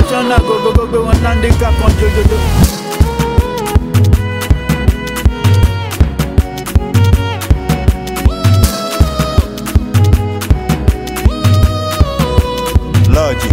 Professional go one handicap on jojo. Logic.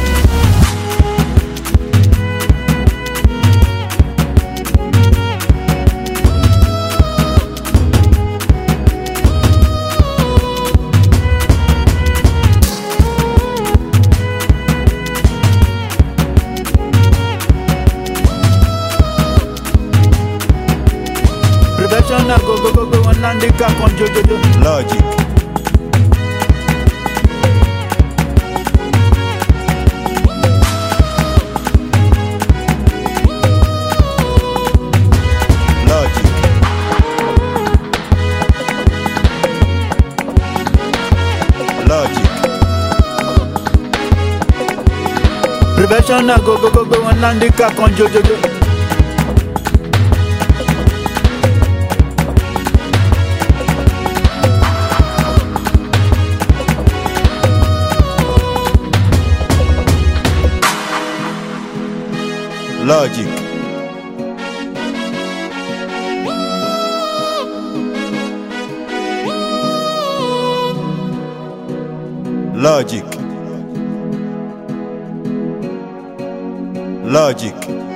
Professional go one handicap on jojo. Logic. Logic. Professional go one handicap on jojo. Logic. Logic. Logic.